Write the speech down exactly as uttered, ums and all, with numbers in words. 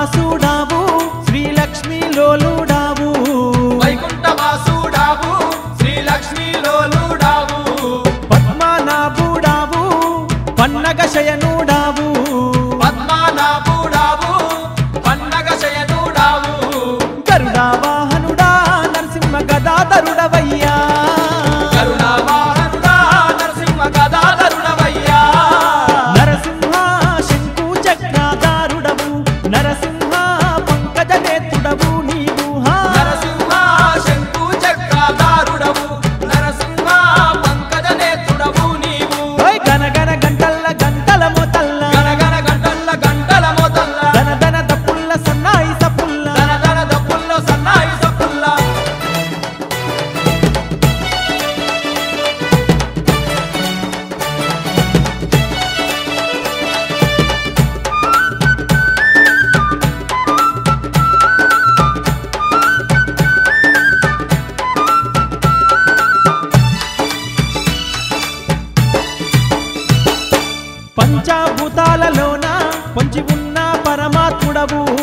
వాసుడావు శ్రీలక్ష్మీ లోలుడావు వైకుంఠ వాసుడావు శ్రీలక్ష్మీ లోలుడావు పద్మనాభుడావు పన్నగ శయనుడావు పద్మనాభుడావు పన్నగ శయనుడావు గరుడా వాహనుడా నరసింహ గదాధరుడవయ్యా కరుణా వాహనుడా నరసింహ గదాధరుడవయ్యా నరసింహ శంకు చక్రాధారుడవు నరసింహ పంకజ నేత్రుడవు నీవు హా నరసింహ శంకు చక్రధారుడవు నరసింహ పంకజ నేత్రుడవు నీవు ఓయ్ గనగన గంటల్ల గంటల మొతల్ల గనగన గంటల్ల గంటల మోతల్ల దన దన దప్పుల్ల సన్నాయి సప్పుల్ల దన దన దప్పుల్లో సన్నాయి సప్పుల్ల పంచభూతాలలోన పొంచి ఉన్న పరమాత్ముడవు